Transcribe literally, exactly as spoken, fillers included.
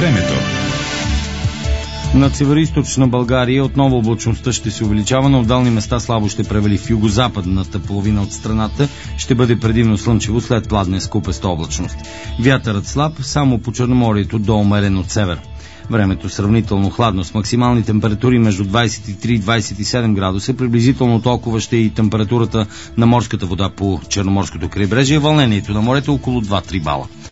Времето. Над североизточна България отново облачността ще се увеличава, но в отделни места слабо ще превали. В югозападната половина от страната ще бъде предимно слънчево след пладне скупеста облачност. Вятърът слаб, само по Черноморието до умерен от север. Времето сравнително хладно, с максимални температури между двадесет и три и двадесет и седем градуса. Приблизително толкова ще е и температурата на морската вода по Черноморското крайбрежие. Вълнението на морето около два до три бала.